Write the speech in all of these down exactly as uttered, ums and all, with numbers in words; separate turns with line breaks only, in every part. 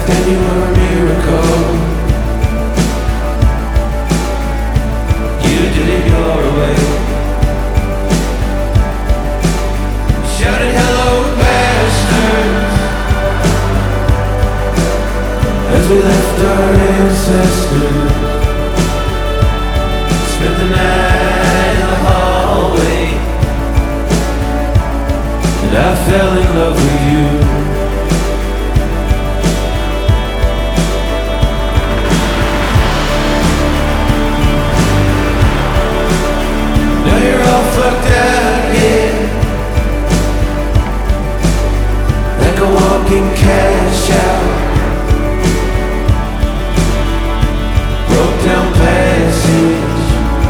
and you were a miracle. You did it your way. Shouted hello bastards as we left our ancestors. Spent the night in the hallway, and I fell in love with you. Now you're all fucked out here, like a walking cash out. Broke down passage,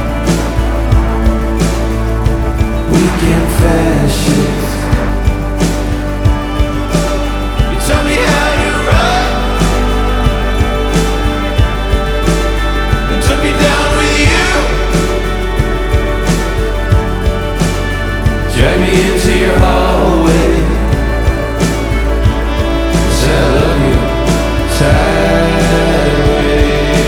weekend fascist. You tell me how you run, and took me down with you. Drag me into your hallway, 'cause I love you sideways.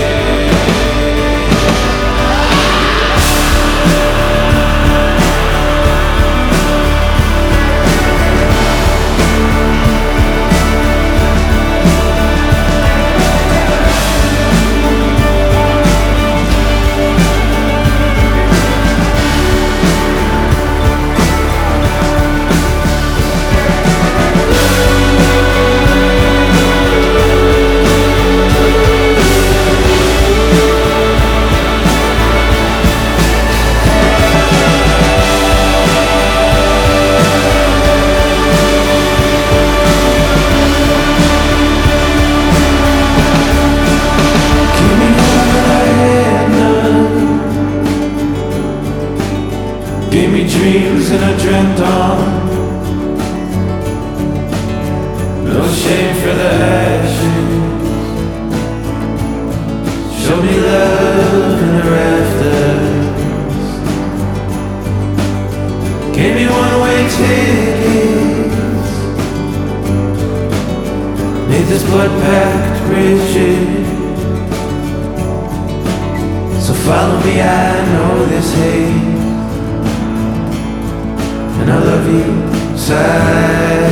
Gave me dreams and I dreamt on. No shame for the ashes. Showed me love in the rafters. Gave me one-way tickets. Made this blood-packed bridges. So follow me, I know this hate, and I love you, side.